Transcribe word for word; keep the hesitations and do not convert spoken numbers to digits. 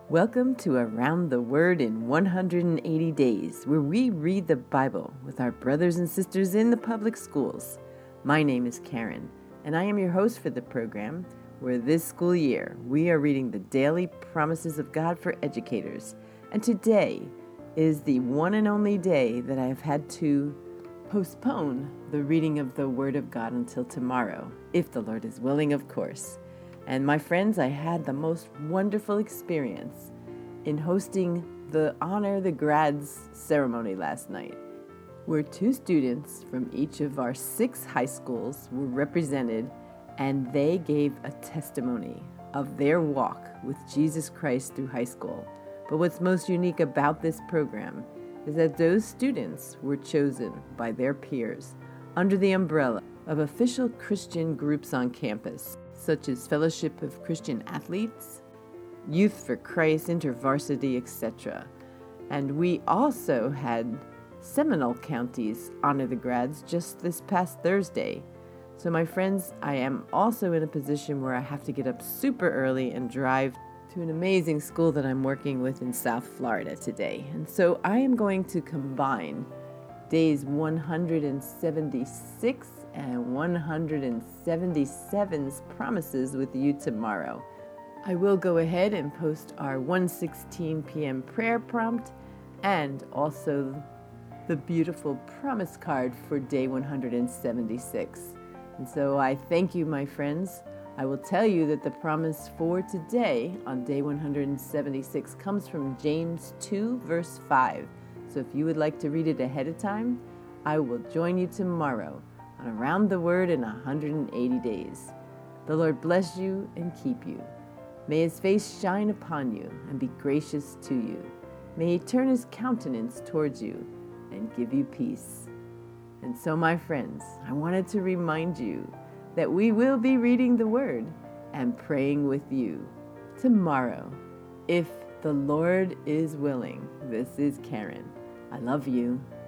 Welcome to Around the Word in one hundred eighty Days, where we read the Bible with our brothers and sisters in the public schools. My name is Karen, and I am your host for the program, where this school year we are reading the daily promises of God for educators. And today is the one and only day that I have had to postpone the reading of the Word of God until tomorrow, if the Lord is willing, of course. And my friends, I had the most wonderful experience in hosting the Honor the Grads ceremony last night, where two students from each of our six high schools were represented, and they gave a testimony of their walk with Jesus Christ through high school. But what's most unique about this program is that those students were chosen by their peers under the umbrella of official Christian groups on campus, such as Fellowship of Christian Athletes, Youth for Christ, InterVarsity, et cetera. And we also had Seminole County's Honor the Grads just this past Thursday. So my friends, I am also in a position where I have to get up super early and drive to an amazing school that I'm working with in South Florida today. And so I am going to combine days one hundred seventy-six and one hundred seventy-seven's promises with you tomorrow. I will go ahead and post our one sixteen p.m. prayer prompt and also the beautiful promise card for day one hundred seventy-six. And so I thank you, my friends. I will tell you that the promise for today on day one hundred seventy-six comes from James two, verse five. So if you would like to read it ahead of time, I will join you tomorrow on Around the Word in one hundred eighty days. The Lord bless you and keep you. May His face shine upon you and be gracious to you. May He turn His countenance towards you and give you peace. And so, my friends, I wanted to remind you that we will be reading the Word and praying with you tomorrow, if the Lord is willing. This is Karen. I love you.